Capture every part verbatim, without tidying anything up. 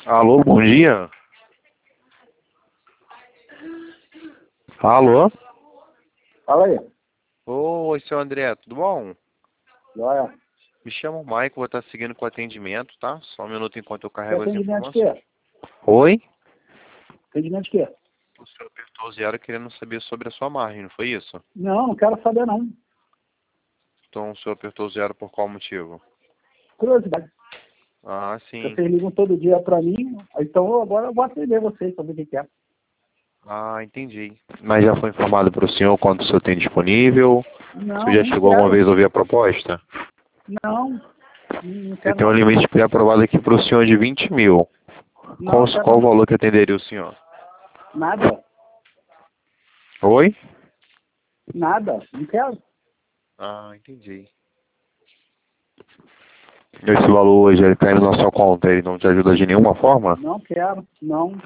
Alô, bom dia. Alô? Fala aí. Oi, seu André, tudo bom? Joia. Me chamo Michael, vou estar seguindo com o atendimento, tá? Só um minuto enquanto eu Quer carrego as atendimento de informações. quê? Oi? Atendimento de quê? O senhor apertou o zero querendo saber sobre a sua margem, não foi isso? Não, não quero saber não. Então o senhor apertou o zero por qual motivo? Curiosidade. Ah, Porque sim. vocês ligam todo dia pra mim, então eu- agora eu vou atender vocês pra ver o que que é. Ah, entendi. Mas já foi informado para o senhor quanto o senhor tem disponível? O senhor Não, já não chegou alguma quero. vez a ouvir a proposta? Não, não Eu quero tenho um não. limite pré-aprovado aqui para o senhor de vinte mil. Não, Qual, não quero qual o não. valor que atenderia o senhor? Nada. Oi? Nada. Não quero. Ah, entendi. Esse valor hoje ele caindo na sua conta, ele não te ajuda de nenhuma forma? Não quero. Não.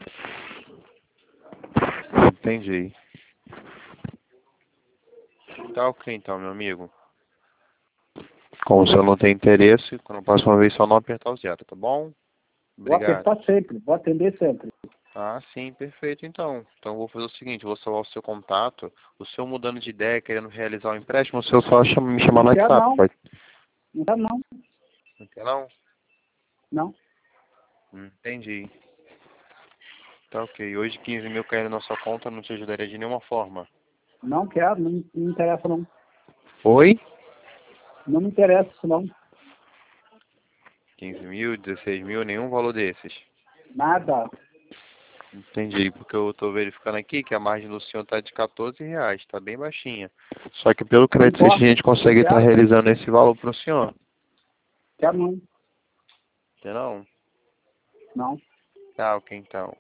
Entendi. Tá ok então, meu amigo. Como o senhor não tem interesse, quando a próxima vez só não apertar o zero, tá bom? Vou Obrigado. apertar sempre. Vou atender sempre. Ah, sim, perfeito então. Então eu vou fazer o seguinte, eu vou salvar o seu contato, o senhor mudando de ideia, querendo realizar o empréstimo, o senhor só chama, me chamar Não no quero WhatsApp, não. pode? Não quero não. Não quer não? Não. Hum, Entendi. Tá ok. Hoje quinze mil caindo na sua conta não te ajudaria de nenhuma forma. Não quero. Não, não me interessa não. Oi? Não me interessa isso não. quinze mil, dezesseis mil, nenhum valor desses. Nada. Entendi, porque eu estou verificando aqui que a margem do senhor está de quatorze reais, está bem baixinha. Só que pelo Não crédito a importa. gente Não consegue estar quero. realizando esse valor para o senhor. Quero não. Quer não? Não. Tá, ok então.